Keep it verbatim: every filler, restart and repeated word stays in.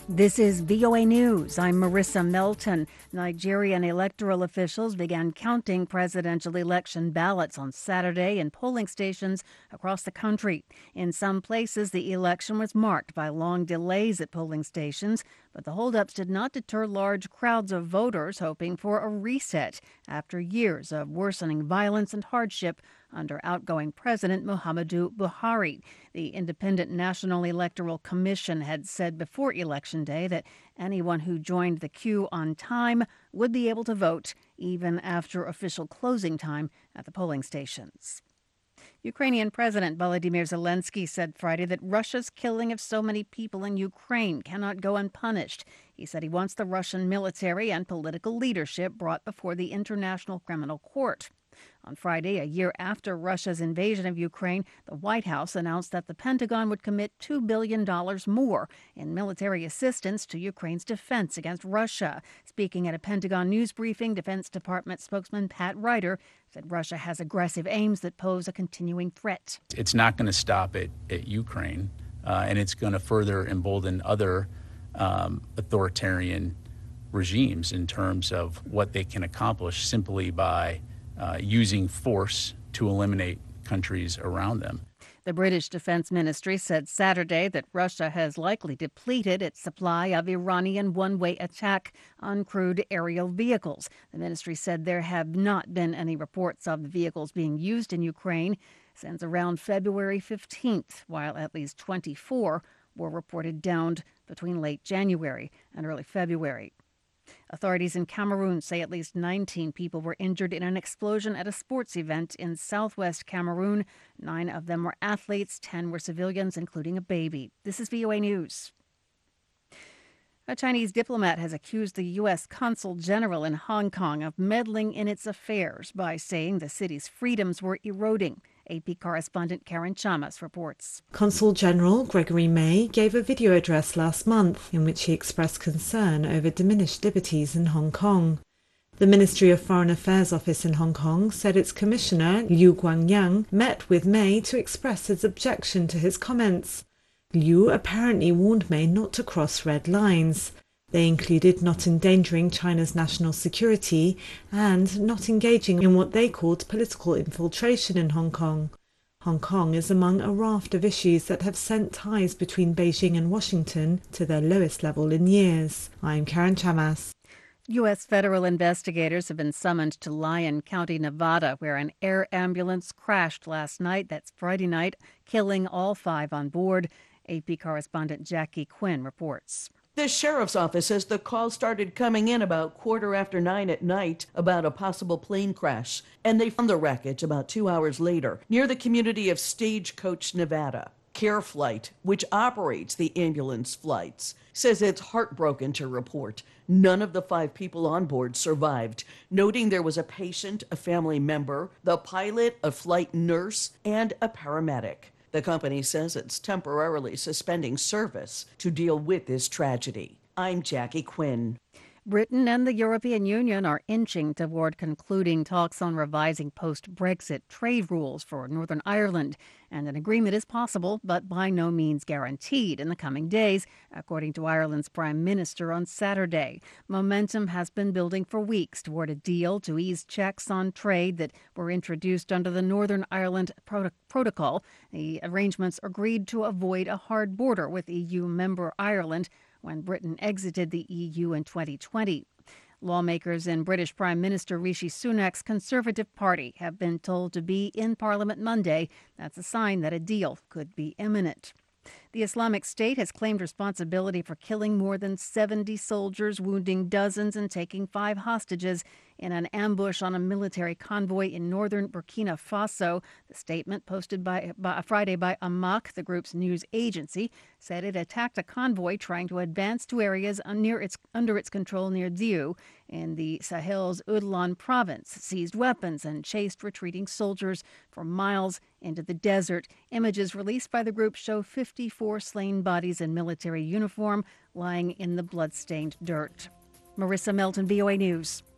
This is V O A News. I'm Marissa Melton. Nigerian electoral officials began counting presidential election ballots on Saturday in polling stations across the country. In some places, the election was marked by long delays at polling stations, but the holdups did not deter large crowds of voters hoping for a reset after years of worsening violence and hardship under outgoing President Muhammadu Buhari. The Independent National Electoral Commission had said before Election Day that anyone who joined the queue on time would be able to vote, even after official closing time at the polling stations. Ukrainian President Volodymyr Zelensky said Friday that Russia's killing of so many people in Ukraine cannot go unpunished. He said he wants the Russian military and political leadership brought before the International Criminal Court. On Friday, a year after Russia's invasion of Ukraine, the White House announced that the Pentagon would commit two billion dollars more in military assistance to Ukraine's defense against Russia. Speaking at a Pentagon news briefing, Defense Department spokesman Pat Ryder said Russia has aggressive aims that pose a continuing threat. It's not going to stop at, at Ukraine, uh, and it's going to further embolden other um, authoritarian regimes in terms of what they can accomplish simply by Uh, using force to eliminate countries around them. The British Defense Ministry said Saturday that Russia has likely depleted its supply of Iranian one-way attack uncrewed aerial vehicles. The ministry said there have not been any reports of the vehicles being used in Ukraine since around February fifteenth, while at least twenty-four were reported downed between late January and early February. Authorities in Cameroon say at least nineteen people were injured in an explosion at a sports event in southwest Cameroon. Nine of them were athletes, ten were civilians, including a baby. This is V O A News. A Chinese diplomat has accused the U S consul general in Hong Kong of meddling in its affairs by saying the city's freedoms were eroding. A P correspondent Karen Chamas reports. Consul General Gregory May gave a video address last month in which he expressed concern over diminished liberties in Hong Kong. The Ministry of Foreign Affairs office in Hong Kong said its commissioner, Liu Guangyang, met with May to express its objection to his comments. Liu apparently warned May not to cross red lines. They included not endangering China's national security and not engaging in what they called political infiltration in Hong Kong. Hong Kong is among a raft of issues that have sent ties between Beijing and Washington to their lowest level in years. I'm Karen Chamas. U S federal investigators have been summoned to Lyon County, Nevada, where an air ambulance crashed last night. That's Friday night, killing all five on board. A P correspondent Jackie Quinn reports. The sheriff's office says the call started coming in about quarter after nine at night about a possible plane crash, and they found the wreckage about two hours later near the community of Stagecoach, Nevada. CareFlight, which operates the ambulance flights, says it's heartbroken to report none of the five people on board survived, noting there was a patient, a family member, the pilot, a flight nurse, and a paramedic. The company says it's temporarily suspending service to deal with this tragedy. I'm Jackie Quinn. Britain and the European Union are inching toward concluding talks on revising post-Brexit trade rules for Northern Ireland. And an agreement is possible, but by no means guaranteed in the coming days, according to Ireland's Prime Minister on Saturday. Momentum has been building for weeks toward a deal to ease checks on trade that were introduced under the Northern Ireland Prot- Protocol. The arrangements agreed to avoid a hard border with E U member Ireland when Britain exited the E U in twenty twenty. Lawmakers in British Prime Minister Rishi Sunak's Conservative Party have been told to be in Parliament Monday. That's a sign that a deal could be imminent. The Islamic State has claimed responsibility for killing more than seventy soldiers, wounding dozens, and taking five hostages in an ambush on a military convoy in northern Burkina Faso. The statement posted by, by Friday by Amaq, the group's news agency, said it attacked a convoy trying to advance to areas near its, under its control near Diu in the Sahel's Udlan province, seized weapons, and chased retreating soldiers for miles into the desert. Images released by the group show fifty-four slain bodies in military uniform lying in the blood-stained dirt. Marissa Melton, V O A News.